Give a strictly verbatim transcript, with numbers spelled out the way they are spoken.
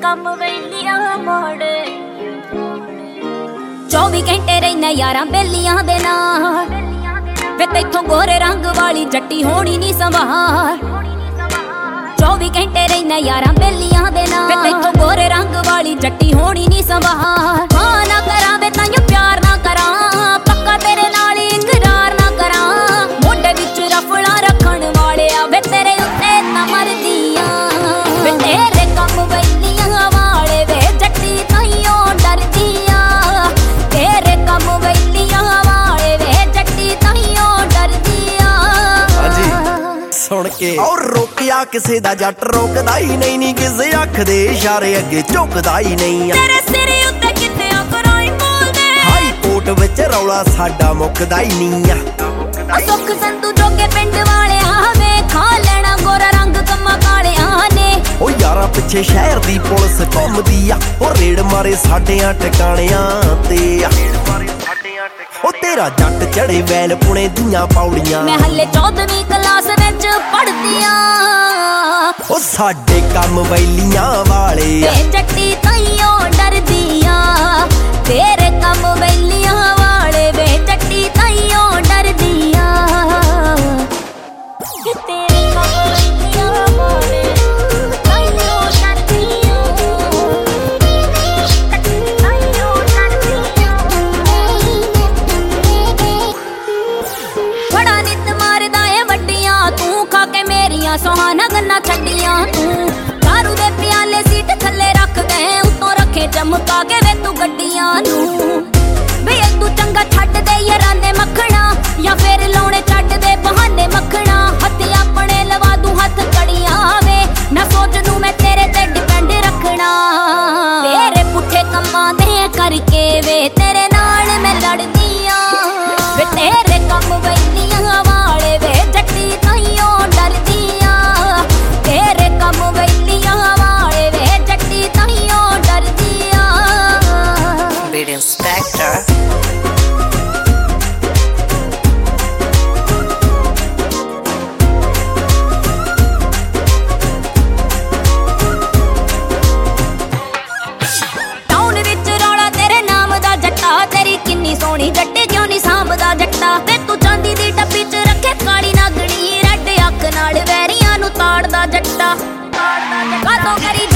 ਕੰਮ ਵੇਲੀਆਂ ਮੋੜ ਚੌਵੀ ਘੰਟੇ ਰਹਿਣਾ ਯਾਰਾਂ ਬੇਲੀਆਂ ਦੇ ਨਾਲ ਵੇ ਤੈਥੋਂ ਗੋਰੇ ਰੰਗ ਵਾਲੀ ਜੱਟੀ ਹੋਣੀ ਨੀ ਸੰਭਾਰ ਚੌਵੀ ਘੰਟੇ ਰਹਿਣਾ ਯਾਰਾਂ ਬੇਲੀਆਂ ਦੇ ਨਾਲ ਵੇ ਤੈਥੋਂ ਗੋਰੇ ਰੰਗ ਵਾਲੀ ਜੱਟੀ ਹੋਣੀ ਨੀ ਸੰਭਾਰ ਹਾਂ ਨਾ ਕਰਾਂ ਵੇ ਤਾਈਓ ਪਿਆਰ ਨਾ ਕਰਾਂ ਪੱਕਾ ਤੇਰੇ ਨਾਲ ਇਕਰਾਰ ਨਾ ਕਰਾਂ ਮੋਢੇ ਵਿੱਚ ਰਫੜਾ ਰੱਖਣ ਵਾਲਿਆ ਵੇ ਤੇਰੇ ਉੱਤੇ ਤਾਂ ਮਰਦੀਆਂ ਵੇ ਤੇਰੇ ਕੰਮ ਵੇਲੀਆਂ ਵਾਲੇ ਵੇ ਜੱਟੀ ਤਾਈਓ ਡਰਦੀਆਂ ਤੇਰੇ ਕੰਮ ਵੇਲੀਆਂ ਵਾਲੇ ਵੇ ਜੱਟੀ ਤਾਈਓ ਡਰਦੀਆਂ ਹਾਂਜੀ ਸੁਣ ਕੇ ਔਰ ਰੋਕਿਆ ਕਿਸੇ ਦਾ ਜੱਟ ਰੋਕਦਾ ਹੀ ਨਹੀਂ ਨੀ ਕਿਸੇ ਅੱਖ ਦੇ ਇਸ਼ਾਰੇ ਅੱਗੇ ਝੁਕਦਾ ਹੀ ਨਹੀਂ ਤੇਰੇ ਸਿਰ ਉੱਤੇ ਕਿਤੇ ਅਕਰਾਈ ਬੋਲਦੇ ਹਾਈ ਕੋਰਟ ਵਿੱਚ ਰੌਲਾ ਸਾਡਾ ਮੁੱਕਦਾ ਹੀ ਨਹੀਂ ਆ ਸੁੱਖ ਸੰਤੂ ਜੋਗੇ ਪਿੰਡ ਵਾਲਿਆਂ ਵੇ ਖਾ ਲੈਣਾ ਗੋਰਾ ਰੰਗ ਕੰਮਾਂ ਕਾਲਿਆਂ ਨੇ ਉਹ ਯਾਰਾਂ ਪਿੱਛੇ ਸ਼ਹਿਰ ਦੀ ਪੁਲਿਸ ਘੁੰਮਦੀ ਆ ਉਹ ਰੇਡ ਮਾਰੇ ਸਾਡਿਆਂ ਟਿਕਾਣਿਆਂ ਤੇ ਆ ਉਹ ਤੇਰਾ ਜੱਟ ਚੜੇ ਵੈਲ ਪੁਣੇ ਦੀਆਂ ਪੌੜੀਆਂ ਮੈਂ ਹੱਲੇ ਚੌਦਵੀਂ ਕਲਾਸ ਵਿੱਚ ਪੜ੍ਹਦੀ ਆ ਉਹ ਸਾਡੇ ਕੰਮ ਵੈਲੀਆਂ ਵਾਲੇ ਵੇ ਜੱਟੀ ਤਾਈਓ ਡਰਦੀਆਂ ਤੇਰੇ ਕੰਮ ਵੈਲੀਆਂ ਵਾਲੇ ਵੇ ਜੱਟੀ ਤਾਈਓ ਡਰਦੀਆਂ ਤੇਰੇ ਕੰਮ ਵੈਲੀਆਂ ਵਾਲੇ ਤਾਈਓ ਡਰਦੀਆਂ ਤਾਈਓ ਡਰਦੀਆਂ ਬੜਾ ਨਿੱਤ ਮਾਰਦਾ ਏ ਵੱਡੀਆਂ ਤੂੰ ਖਾ ਕੇ ਮੇਰੀਆਂ ਸੁਹਾਣਾ ਗੰਨਾ ਛੱਡੀਆਂ ਤੂੰ ਦਾਰੂ ਦੇ ਪਿਆਲੇ ਸੀਟ ਥੱਲੇ ਰੱਖ ਗਏ ਉੱਤੋਂ ਰੱਖੇ ਚਮਕਾ ਕੇ ਵੇ ਤੂੰ ਗੱਡੀਆਂ ਨੂੰ ਵੇ ਤੂੰ ਚੰਗਾ ਛੱਡ ਦੇ ਯਾਰਾਂ ਦੇ ਮੱਖਣਾ ਜਾਂ ਫੇਰ ਲਾਉਣੇ ਛੱਡ ਦੇ ਬਹਾਨੇ ਮੱਖਣਾ ਹੱਥ ਆਪਣੇ ਲਵਾ ਦੂੰ ਹੱਥ ਕੜੀਆਂ ਵੇ ਨਾ ਸੋਚ ਨੂੰ ਮੈਂ ਤੇਰੇ ਤੇ ਡਿਪੈਂਡ ਰੱਖਣਾ ਤੇਰੇ ਪੁੱਠੇ ਕੰਮਾਂ ਦੇ ਕਰਕੇ ਵੇ ਤੇਰੇ ਨਾਲ ਮੈਂ ਲੜਦੀ ਆ ਵੇ ਤੇਰੇ ਕੰਮ ਵੇਲੀਆਂ ਵਾਲੇ ਵੇ ਜੱਟੀ ਤਾਈਓ ਡਰਦੀ ਆ ਤੇਰੇ ਕੰਮ ਵੇਲੀਆਂ ਵਾਲੇ ਵੇ ਜੱਟੀ ਤਾਈਓ ਡਰਦੀ ਆ Beat Inspector. ਟਾਊਨ ਵਿੱਚ ਰੌਲਾ ਤੇਰੇ ਨਾਮ ਦਾ ਜੱਟਾ ਤੇਰੀ ਕਿੰਨੀ ਸੋਹਣੀ ਜੱਟੇ ਕਿਉਂ ਨਹੀਂ ਸਾਂਭਦਾ ਜੱਟਾ ਵੇ ਤੂੰ ਚਾਂਦੀ ਦੀ ਡੱਬੀ 'ਚ ਰੱਖੇ ਕਾਲੀ ਨਾਗਣੀ ਰੈਡ ਅੱਖ ਨਾਲ ਵੈਰੀਆਂ ਨੂੰ ਤਾੜਦਾ ਜੱਟਾ ਕਾਤੋਂ ਕਰੀ